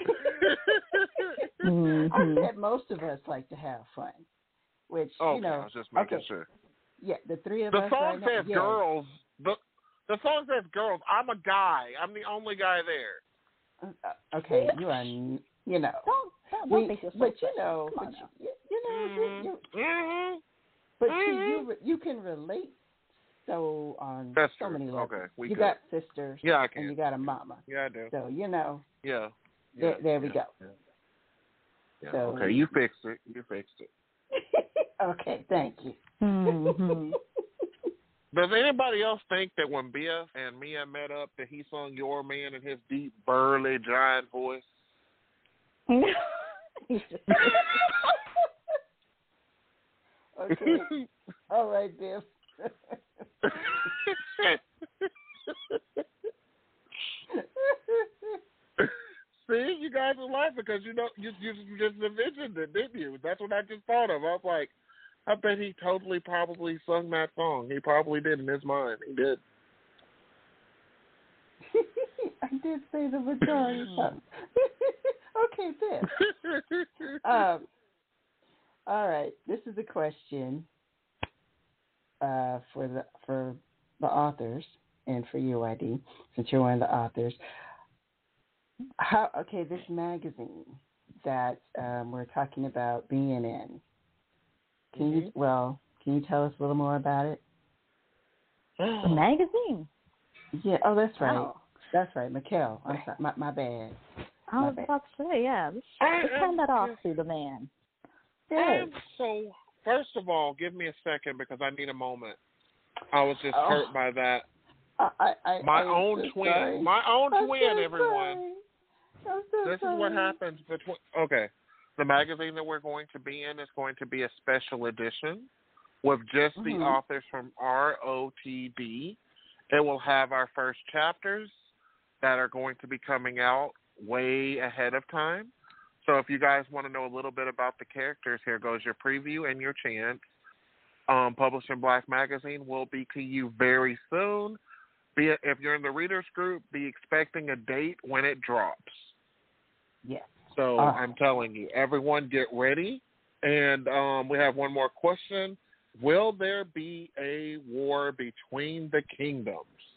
I Mm-hmm. said most of us like to have fun, which okay, you know. I was just making okay, sure. yeah, the three of The us song right now. says yeah. girls. The the song says girls. I'm a guy. I'm the only guy there. Uh, okay, you are, n- you know, Don't don't, don't we, think you're so but you special. know, Come but on now. you, you know, Mm-hmm. you, you, Mm-hmm. but Mhm. see, you re- you can relate so on That's so true. many levels. Okay, we you good. got sisters, Yeah, I and you can. got a mama, Yeah, I do. so you know, Yeah. there, yeah. there we yeah. go. Yeah. Yeah. So- Okay, you fixed it. You fixed it. Okay, thank you. Mm-hmm. Does anybody else think that when Biff and Mia met up that he sung Your Man in his deep, burly, giant voice? Okay, all right, Biff. See, you guys are laughing because you know you, you just envisioned it, didn't you? That's what I just thought of. I was like, I bet he totally probably sung that song. He probably did in his mind. He did. I did say the majority. Okay, then. um, all right. This is a question uh, for the for the authors and for you, I D, since you're one of the authors. How? Okay, this magazine that um, we're talking about being in. Can mm-hmm. you well? Can you tell us a little more about it? The magazine. Yeah. Oh, that's right. Wow. That's right, Mikhail. I'm sorry. My, my bad. I was about to say, yeah. Let's, let's hand that off to the man. And so, first of all, give me a second because I need a moment. I was just oh. hurt by that. I, I, I, my I own twin. Sorry. My own I'm twin, so everyone. I'm so this sorry. is what happens between. Okay. The magazine that we're going to be in is going to be a special edition with just mm-hmm. the authors from R O T D. It will have our first chapters that are going to be coming out way ahead of time. So if you guys want to know a little bit about the characters, here goes your preview and your chance. Um, Publishing Black Magazine will be to you very soon. Be it, if you're in the readers group, be expecting a date when it drops. Yes. So uh, I'm telling you, everyone get ready. And um, we have one more question. Will there be a war between the kingdoms?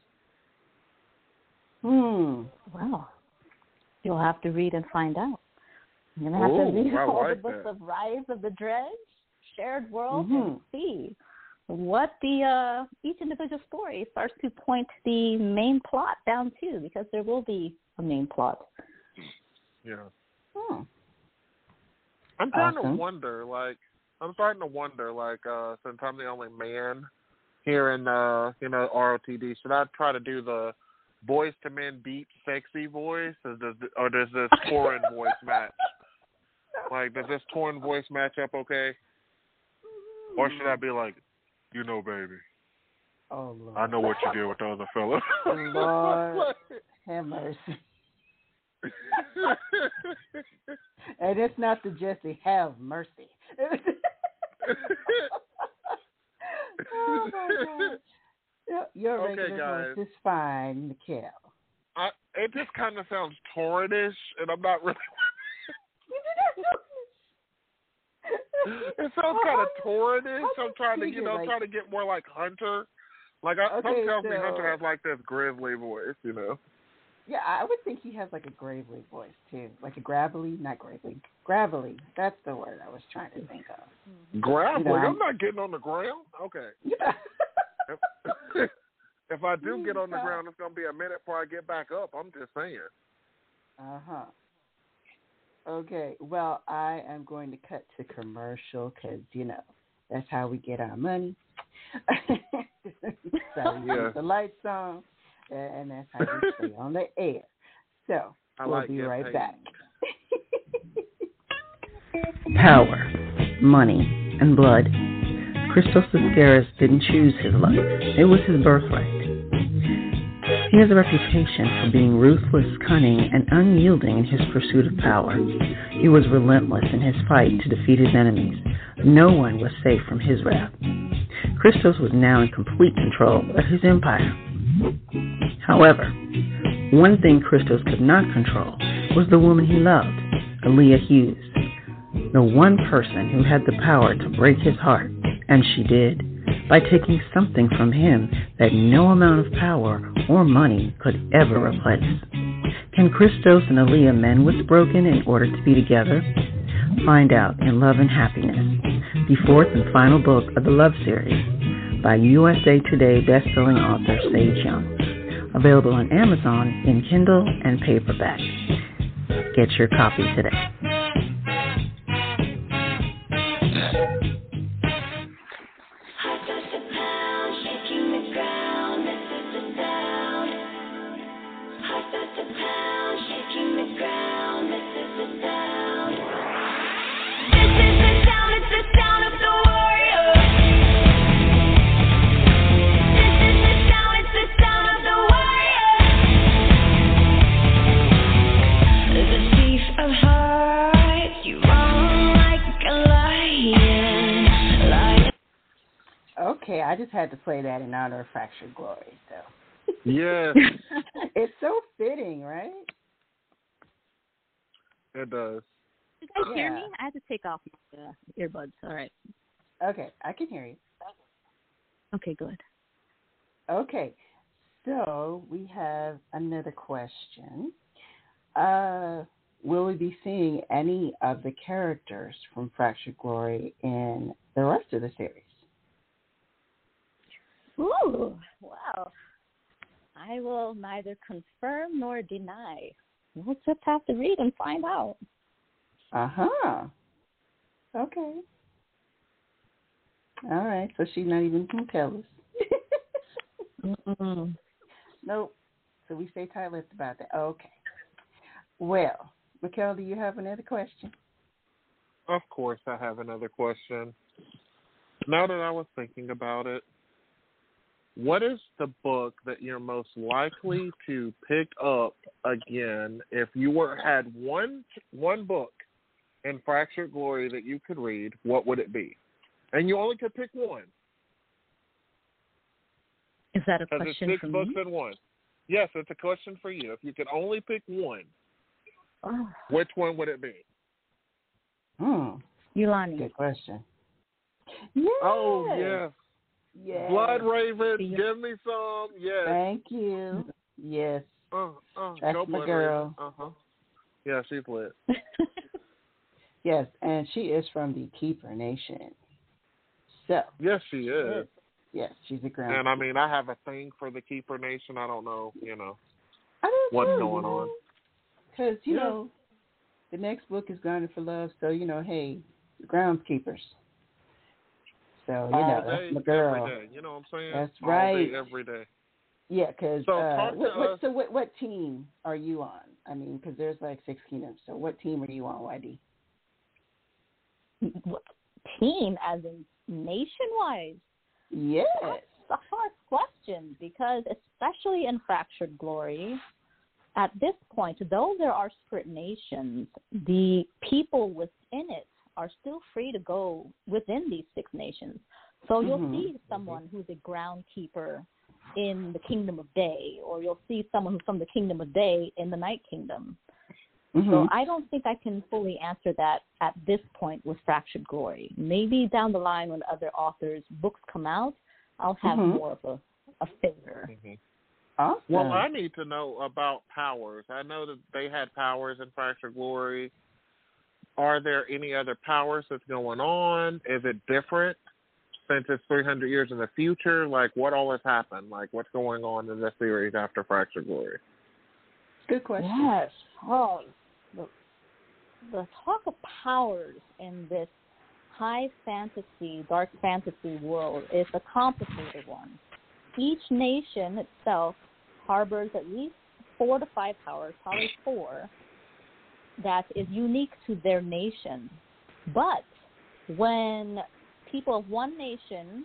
Hmm. Well, you'll have to read and find out. You're going to have Ooh, to read I all like the books that. of Rise of the Dredge, Shared World, mm-hmm. and see what the uh, each individual story starts to point the main plot down to, because there will be a main plot. Yeah. Hmm. I'm starting awesome. to wonder, like, I'm starting to wonder, like, uh, since I'm the only man here in, uh, you know, R O T D, should I try to do the Boys to Men Beat sexy voice, or does, or does this Torin voice match? Like, does this Torin voice match up okay? Or should I be like, you know, baby, oh, Lord. I know what you did with the other fella. Lord, have mercy. And it's not the Jesse, have mercy. Oh, my God. Your regular okay, guys. voice is fine, Mikhail. I, it just kind of sounds Torrentish, and I'm not really. It sounds kind of Torrentish. I'm trying to, you know, like, trying to get more like Hunter. Like, I, okay, some tells so, me Hunter has like this grizzly voice, you know. Yeah, I would think he has like a gravely voice too, like a gravelly, not gravely, gravelly. That's the word I was trying to think of. Gravelly? You know, I'm not getting on the ground. Okay. Yeah. if, if I do get on the ground, it's gonna be a minute before I get back up. I'm just saying. Uh huh. Okay. Well, I am going to cut to commercial because you know that's how we get our money. So we yeah. keep the lights on. And that's how we stay on the air. So, I we'll like be it, right hey. back. Power, money, and blood. Christos Ascaris didn't choose his luck. It was his birthright. He has a reputation for being ruthless, cunning, and unyielding in his pursuit of power. He was relentless in his fight to defeat his enemies. No one was safe from his wrath. Christos was now in complete control of his empire. However, one thing Christos could not control was the woman he loved, Aaliyah Hughes, the one person who had the power to break his heart, and she did, by taking something from him that no amount of power or money could ever replace. Can Christos and Aaliyah mend what's broken in order to be together? Find out in Love and Happiness, the fourth and final book of the Love series, by U S A Today bestselling author Sage Young. Available on Amazon in Kindle and paperback. Get your copy today. Of Yeah, I just had to play that in honor of Fractured Glory. So. Yes. It's so fitting, right? It does. You guys hear Yeah. me? I had to take off my uh, earbuds. All right. Okay, I can hear you. Okay, good. Okay, so we have another question. Uh, will we be seeing any of the characters from Fractured Glory in the rest of the series? Ooh, wow. I will neither confirm nor deny. We'll just have to read and find out. Uh-huh. Okay. All right, so she's not even going to tell us. Mm-mm. Nope. So we stay tight-lipped about that. Okay. Well, Mikkel, do you have another question? Of course, I have another question. Now that I was thinking about it, what is the book that you're most likely to pick up again if you were had one one book in Fractured Glory that you could read? What would it be? And you only could pick one. Is that a Because question it's six for books me? in one. Yes, it's a question for you. If you could only pick one, Oh, which one would it be? Hmm. Yulani. Good question. Yes. Oh, yes. Yes. Blood Raven, Yeah. give me some. Yes. Thank you. Yes. Uh, uh, That's go my Blood girl. Raven. Uh-huh. Yeah, she's lit. Yes, and she is from the Keeper Nation. So. Yes, she is. Yes, she's a ground. And, I mean, I have a thing for the Keeper Nation. I don't know, you know, I don't what's know, going you know, on. because, you Yeah. know, the next book is Grounded for Love, so, you know, hey, the groundskeepers. So, you All know, day, that's my girl. every day. You know what I'm saying? That's All right. day, every day. Yeah, because So uh, talk to what, what, us. so what, what team are you on? I mean, because there's like six kingdoms. So what team are you on, Y D? What team, as in nation-wise? Yes. That's a hard question because, especially in Fractured Glory, at this point, though there are split nations, the people within it are still free to go within these six nations. So you'll Mhm. see someone who's a groundkeeper in the Kingdom of Day, or you'll see someone who's from the Kingdom of Day in the Night Kingdom. Mhm. So I don't think I can fully answer that at this point with Fractured Glory. Maybe down the line when other authors' books come out, I'll have Mhm. more of a, a figure. Mm-hmm. Awesome. Well, I need to know about powers. I know that they had powers in Fractured Glory. Are there any other powers that's going on? Is it different since it's three hundred years in the future? Like, what all has happened? Like, what's going on in this series after Fractured Glory? Good question. Yes. Oh, the, the talk of powers in this high fantasy, dark fantasy world is a complicated one. Each nation itself harbors at least four to five powers, probably four, that is unique to their nation. But when people of one nation,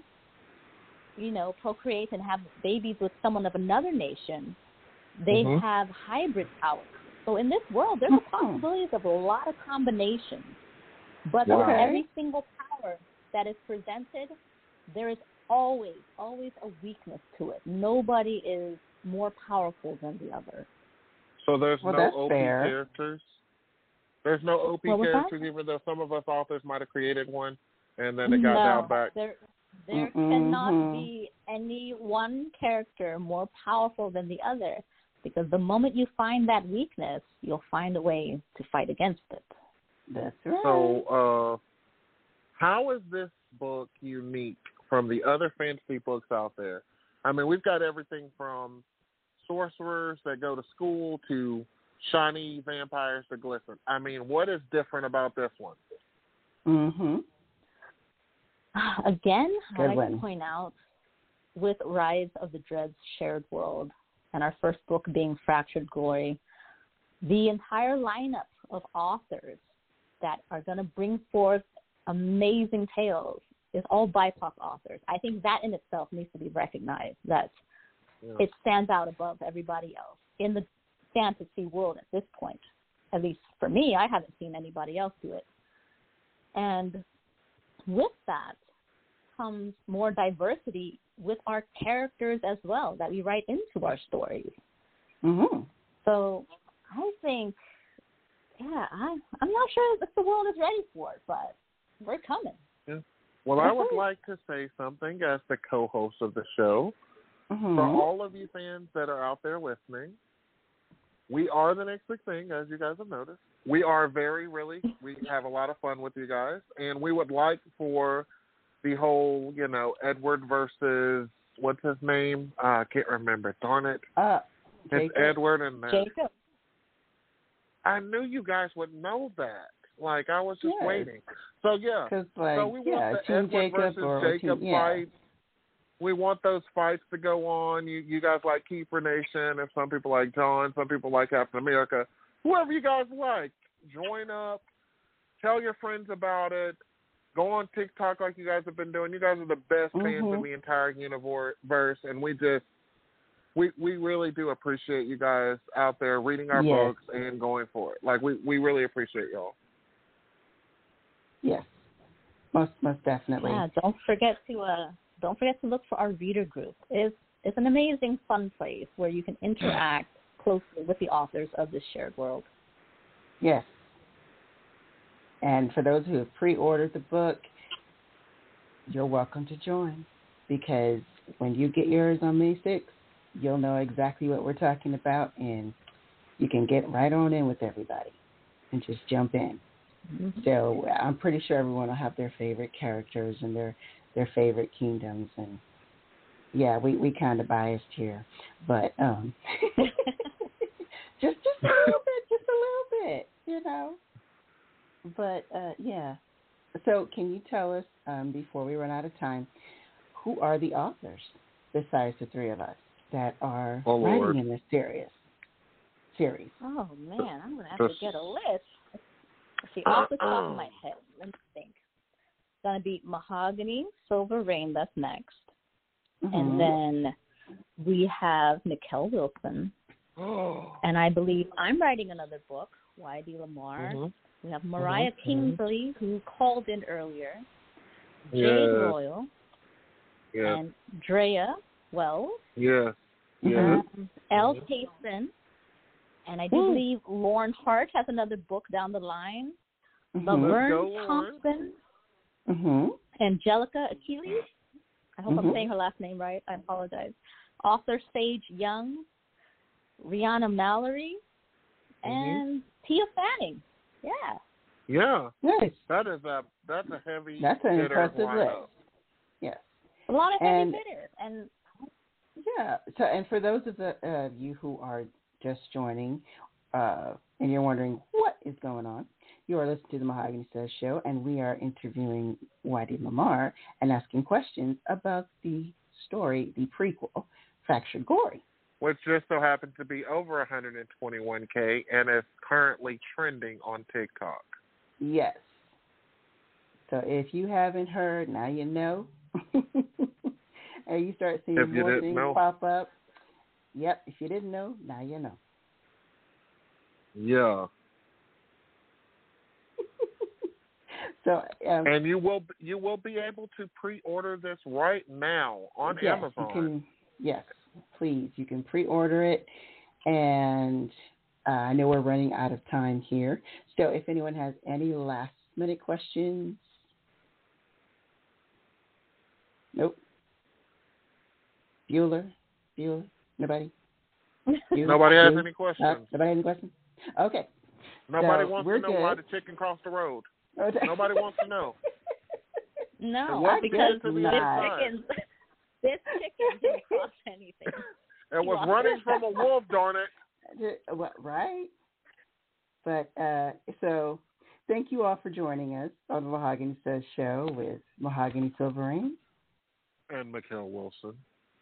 you know, procreate and have babies with someone of another nation, they Mhm. have hybrid powers. So in this world, there's a possibilities of a lot of combinations. But Wow. with Okay. every single power that is presented, there is always, always a weakness to it. Nobody is more powerful than the other. So there's Well, no that's O P fair. characters? There's no O P What was that? characters, even though some of us authors might have created one, and then it got down No, back. there, there Mm-mm. cannot be any one character more powerful than the other, because the moment you find that weakness, you'll find a way to fight against it. That's right. So, uh, how is this book unique from the other fantasy books out there? I mean, we've got everything from sorcerers that go to school to shiny vampires that glisten. I mean, what is different about this one? Mm-hmm. Again, Good I'd like one. to point out, with Rise of the Dread's Shared World, and our first book being Fractured Glory, the entire lineup of authors that are going to bring forth amazing tales is all B I P O C authors. I think that in itself needs to be recognized, that Yeah. it stands out above everybody else in the fantasy world at this point. At least for me, I haven't seen anybody else do it. And with that comes more diversity with our characters as well that we write into our stories. Mm-hmm. So I think, yeah, I, I'm not sure if the world is ready for it, but we're coming. Yeah. Well, I would like to say something as the co-host of the show. Mm-hmm. For all of you fans that are out there listening, we are the next big thing, as you guys have noticed. We are very, really, we have a lot of fun with you guys, and we would like for the whole, you know, Edward versus, what's his name? Uh, I can't remember. Darn it. Uh, it's Edward and Matt. Jacob. I knew you guys would know that. Like, I was just yes. waiting. So, yeah. Like, so we yeah, want the Team Edward Jacob versus or Jacob team, yeah. fight. We want those fights to go on. You you guys like Keeper Nation, and some people like John, some people like Captain America. Whoever you guys like, join up. Tell your friends about it. Go on TikTok like you guys have been doing. You guys are the best fans mm-hmm. in the entire universe, and we just we we really do appreciate you guys out there reading our yes. books and going for it. Like we, we really appreciate y'all. Yes, most most definitely. Yeah, don't forget to uh. Don't forget to look for our reader group. It's, it's an amazing, fun place where you can interact closely with the authors of this shared world. Yes. And for those who have pre-ordered the book, you're welcome to join, because when you get yours on May sixth, you'll know exactly what we're talking about, and you can get right on in with everybody and just jump in. Mm-hmm. So I'm pretty sure everyone will have their favorite characters and their their favorite kingdoms, and yeah, we, we kind of biased here, but um, just just a little bit, just a little bit, you know. But uh, yeah, so can you tell us um, before we run out of time, who are the authors besides the three of us that are oh, writing Lord. in this series? Series. Oh man, I'm gonna have to get a list. Let's see, off the top of my head, let me think. Going to be Mahogany, Silver Rain, that's next. Mm-hmm. And then we have Mikkel Wilson. Oh. And I believe I'm writing another book, Y D Lamar. Mm-hmm. We have Mariah mm-hmm. Kingsley, who called in earlier. Yes. Jade Royal. Yes. And Drea Wells. Yes. Yes. Um, Elle Payson. And I do Ooh. believe Lauren Hart has another book down the line. Mm-hmm. Laverne Thompson. Mm-hmm. Angelica Achilles. I hope mm-hmm. I'm saying her last name right. I apologize. Author Sage Young, Rihanna Mallory, and mm-hmm. Tia Fanning. Yeah. Yeah. Nice. That is a that's a heavy. That's an impressive lineup. list. Yes. A lot of heavy and, hitters. And yeah. So, and for those of the uh, you who are just joining, uh, and you're wondering what is going on, you are listening to the Mahogany Says Show, and we are interviewing Y D Lamar and asking questions about the story, the prequel, Fractured Glory. Which just so happens to be over one hundred twenty-one K and is currently trending on TikTok. Yes. So if you haven't heard, now you know. And you start seeing If you more didn't things know. pop up. Yep, if you didn't know, now you know. Yeah. So, um, and you will you will be able to pre-order this right now on yes, Amazon. You can, yes, please. You can pre-order it. And uh, I know we're running out of time here. So if anyone has any last-minute questions. Nope. Bueller? Bueller? Nobody? Bueller? Nobody has Bueller? any questions. Uh, nobody has any questions? Okay. Nobody so wants we're to know good. why the chicken crossed the road. Nobody wants to know. no, I because guess this not. chicken, this chicken didn't cost anything. It was running from a wolf, darn it. Right. But uh, so thank you all for joining us on the Mahogany Says Show with Mahogany Silver Rain. And Mikkel Wilson.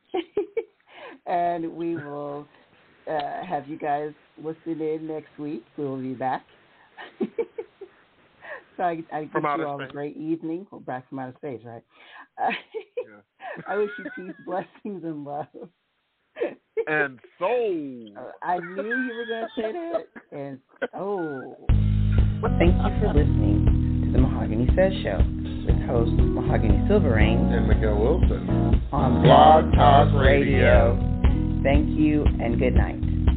And we will uh, have you guys listen in next week. We will be back. So I, I wish you all space. a great evening. We're back from outer space, right? Uh, yeah. I wish you peace, blessings, and love. And soul. Uh, I knew you were going to say that. And oh. Well, thank you for listening to the Mahogany Says Show with hosts, Mahogany Silverane and Miguel Wilson on Blog Talk Radio. Thank you and good night.